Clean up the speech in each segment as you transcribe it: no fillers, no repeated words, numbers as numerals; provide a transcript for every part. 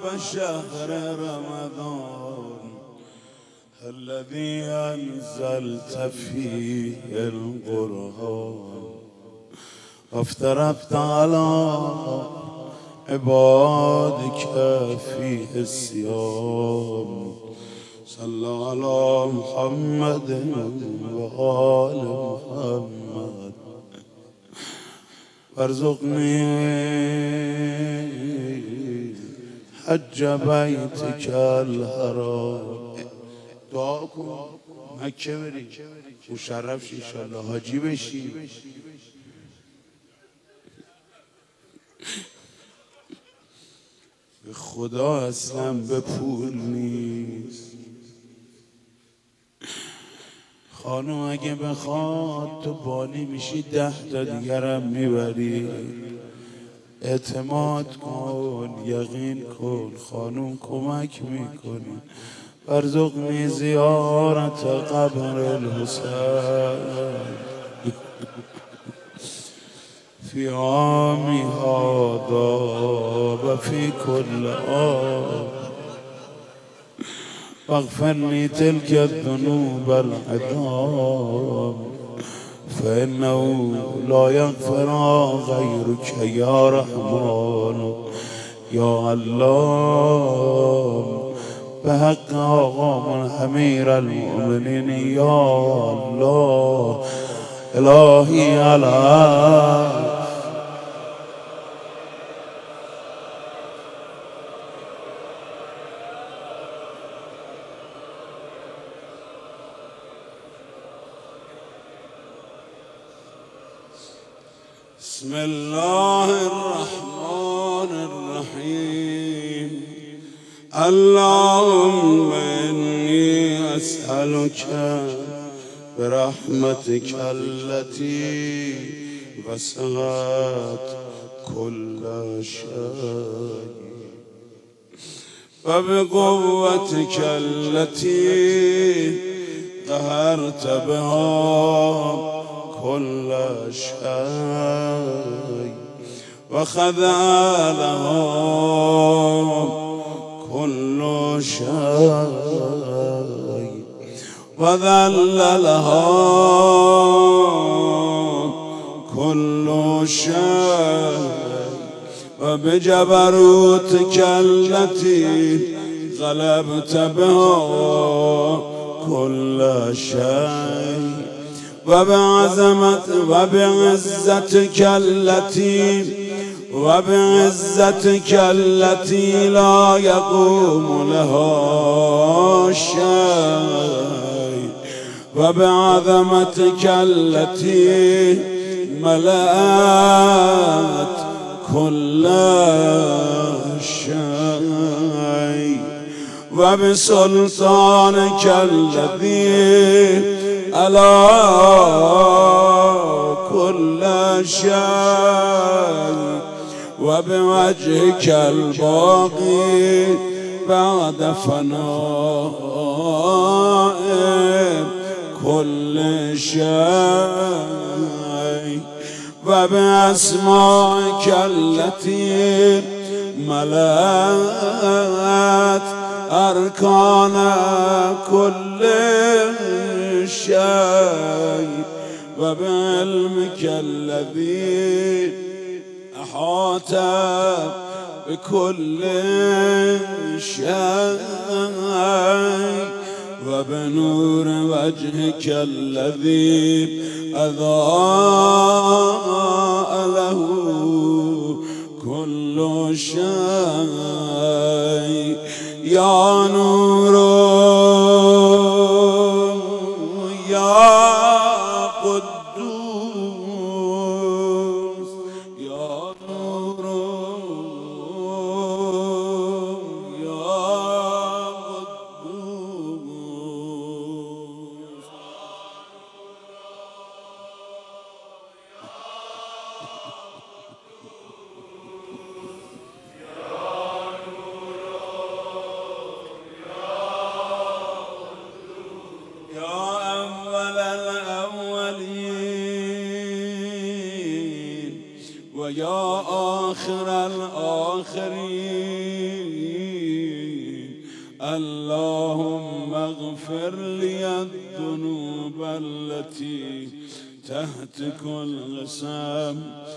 شهر رمضان الذي أنزلت فيه القرآن وافترضت على عبادك فيه الصيام صلى على محمد وآل محمد وارزقني حج بيتك الحرام. دعا کن مکه بری مشرف شی انشالله حاجی بشی. به خدا اصلا به پول نیست. خانم اگه بخواد تو بانی میشی 10 تا دیگرم میبری. اعتماد کن، یقین کن، خانم کمک میکنی. وارزقنی زیارت قبر الحسین فی عامی هذا و فی کل عام واغفرنی تلک الذنوب العظام فإنه لا يغفر غيرك يا رحمن يا الله. به حق آقا من امیر المؤمنین یا الله الهی علی بسم الله الرحمن الرحيم. اللهم إني أسألك برحمتك التي وسعت كل شيء وبقوتك التي قهرت بها كل شيء وخذا لها كل شيء وذل لها كل شيء وبجبروتك التي غلبت بها كل شيء وبعزتك التي لا يقوم لها شيء وبعظمتك التي ملأت كل شيء وبسلطانك الذي على كل شيء وبوجهك الباقي بعد فناء كل شيء وبأسمائك التي ملأت أركان كل شيء وبعلمك الذي أحاط بكل شيء وبنور وجهك الذي أضاء له كل شيء يا نور يا قدوس يا نور يا قدوس ويا آخر الآخرين اللهم اغفر لي الذنوب التي تحت كل قسم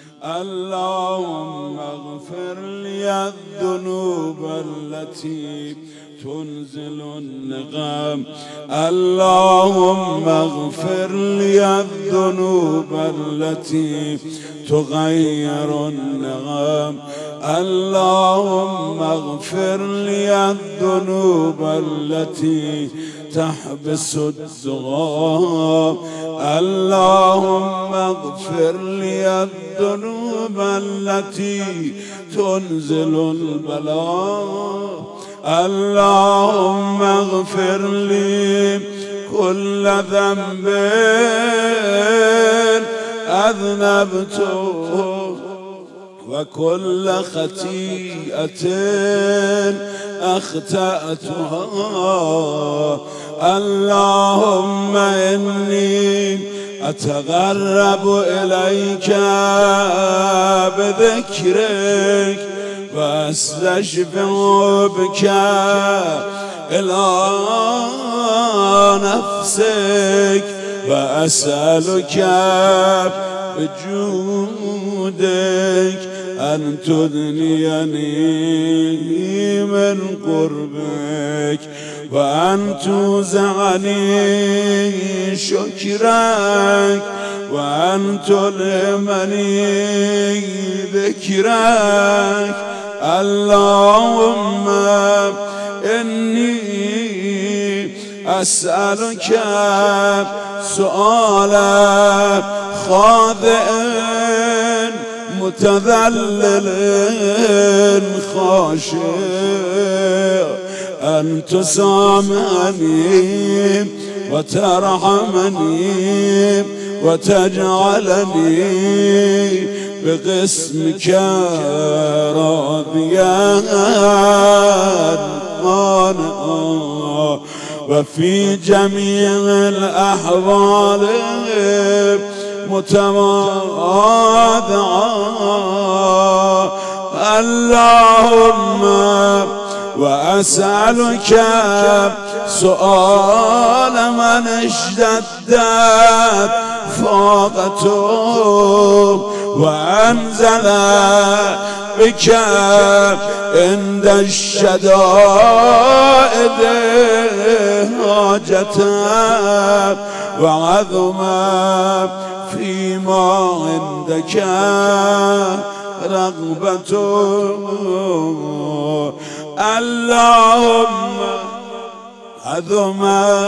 اللهم اغفر لي الذنوب التي تنزل النقم اللهم اغفر لي الذنوب التي تغير النغم اللهم اغفر لي الذنوب التي تحبس الدغام اللهم اغفر لي الذنوب التي تنزل البلاء اللهم اغفر لي كل ذنب أذنبته وكل خطيئة أخطأتها اللهم إني أتقرب إليك بذكرك واستشفع بك إلى نفسك وأسألك بجودك أن تدنيني من قربك وأن توزعني شكرك وأن تلهمني ذكرك اللهم إني أسألك سؤالا خاضع متذلل خاشع أن تسامحني وترحمني وتجعلني بقسمك راضيا قانعا وفي جميع الأحوال متواضعا اللهم وأسألك سؤال من اشتدت فاقته وأنزل بك عند الشدائد حاجته وعظم فيما عندك رغبته اللهم عظم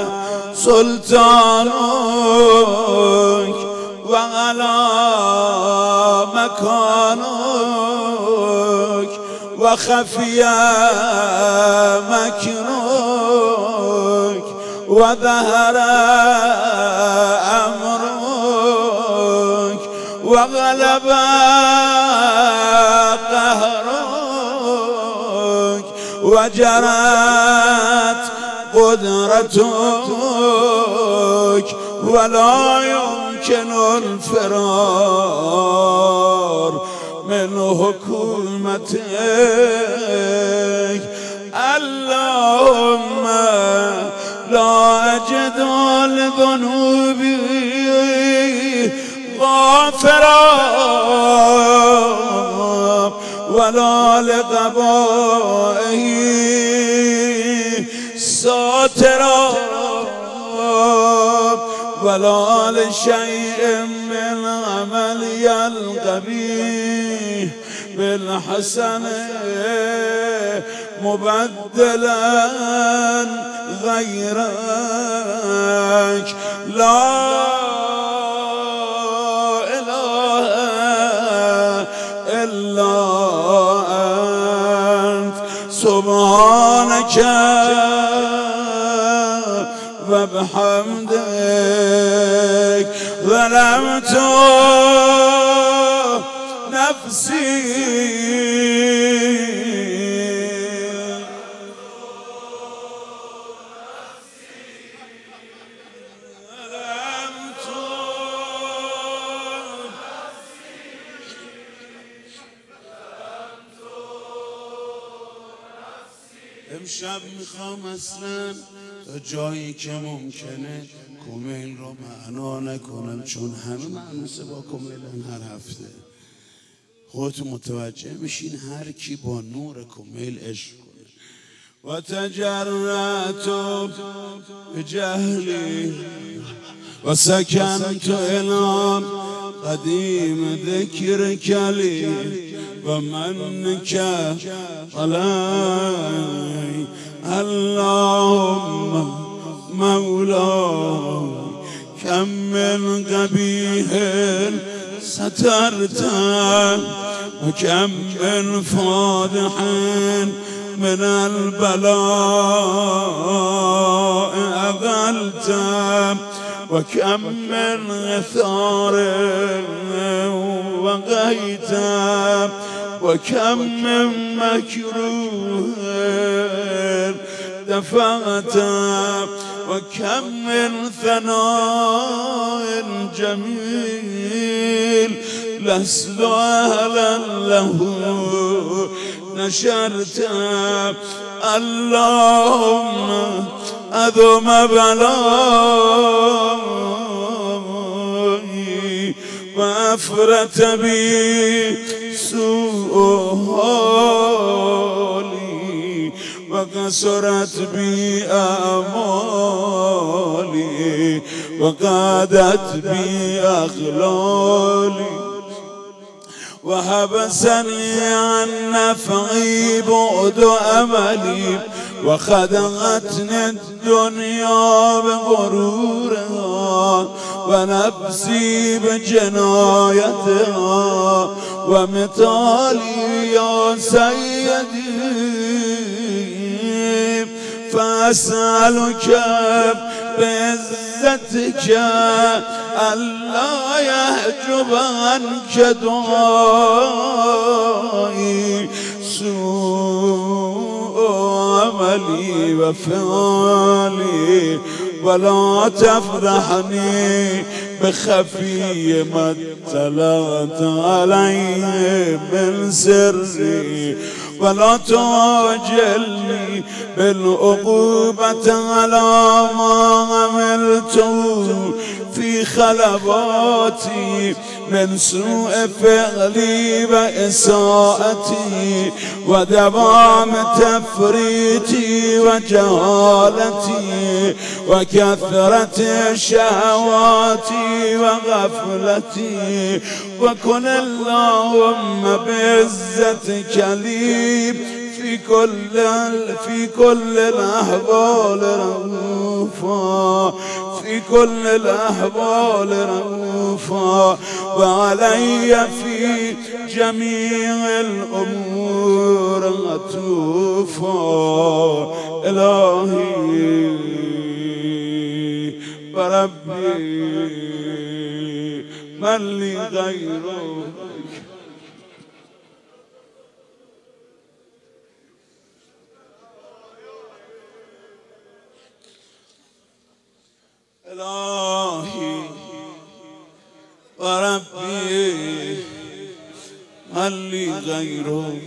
سلطانك وعلى مكانك وخفي مكرك وظهر أمرك وغلب قهرك وجرت قدرتك ولا يمكن الفرار من حكومتك اللهم لا أجد لذنوبي غافرا ولا لقضائه ساترا ولا لشيء من عملي القبيح بالحسن مبدلا غيرك لا إله إلا أنت سبحانك وبحمدك ظلمت نفسي امشب میخوام اصلا تا جایی که ممکنه کمیل رو معنا نکنم، چون همه معنوسه با کمیلن هر هفته. خودتون متوجه میشین هر کی با نور کمیل عشق کنه. و تجرعت بجهلی و سکنت الى قدیم ذکر کلی و منک علی اللهم مولا کم من قبیح سترت و کم من فادح من البلاء اقلت و کم من غثار وقیت و کم من مکروه دفعت و کم من ثناء جمیل لست اهلا له نشرت اللهم عظم بلایی و افرت بی سوء حالی و قصرت بی اعمالی و قادت بی اغلالی و حبسنی عن نفعی بعد عملی و خدعتنی الدنیا بغرورها و نفسی بجنایتها و مثالی یا سیدی فاسألک بعزتك ألا يحجب عنك دعائي سوء عملي وفعلي ولا تفضحني بخفي ما اطلعت عليه من سري ولا تعجلني بالعقوبة على ما عملته في خلواتي من سوء فعلي وإساءتي ودوام تفريطي وجهالتي وكثرة شهواتي وغفلتي وكن اللهم بعزتك لي في كل الأحوال رؤوفا في كل الأحوال رؤوفا وعلي في جميع الأمور عطوفا إلهي وربي من لي غيرك إلهي وربي من لي غيرك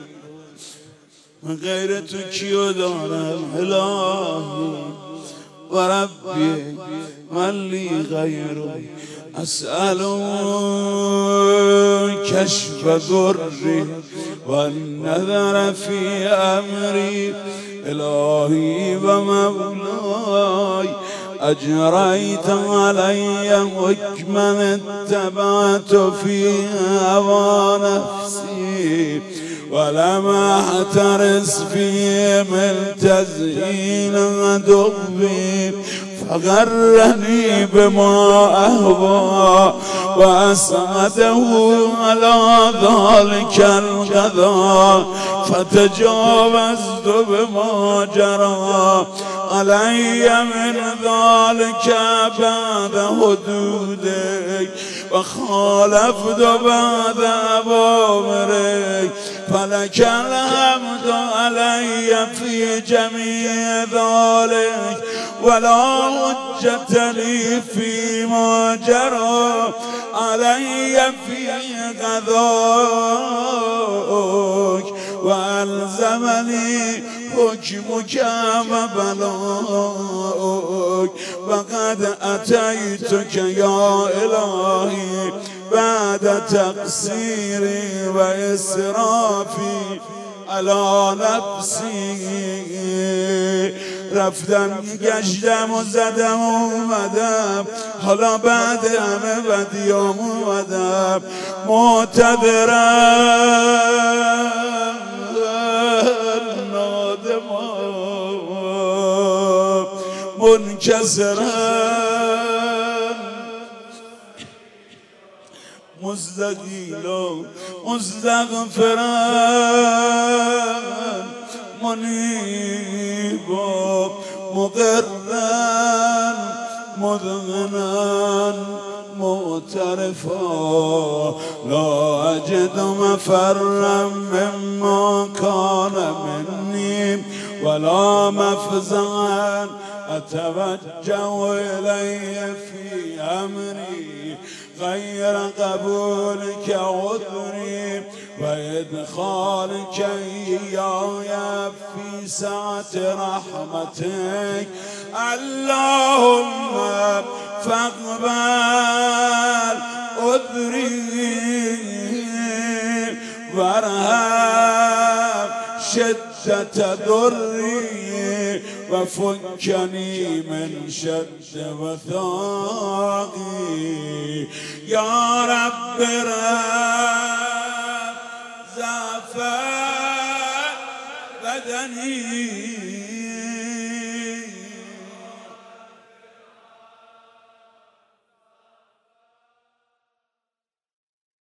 من غير تو کیو دارم الهی و ربی من لی غیرک اسأل کشف ضری و النظر فی امری الهی و مولای أجريت علي حكما اتبعت في هوى نفسي ولم أحترس فيه من تزيين عدوي فغرني بما أهوى وأسعده على ذلك القضاء فتجاوزت بما جرى علي من ذلك بعد حدودك وخالفت بعد أوامرك فلك الحمد علي في جميع ذلك ولا حجة لي فيما جرى علي في قضاءك وألزمني حكمك وبلاك وقد أتيتك يا إلهي بعد تقصيري وإسرافي على نفسی. رفتم گشتم و زدم و اومدم، حالا بعد همه بدیام اومدم، معتذرم نادمم منکسرم مستقیلا مستغفرم منیبا مقرن مذعنن معترفا لا اجد مفرا مما كان مني ولا مفزعا اتوجه الي في امري غير قبولك عذري وإدخالك إياي في سعة رحمتك. اللهم فاقبل عذري وارحم شدة ضري وفكني من شد وثاقي. يا رب رب زعف بدني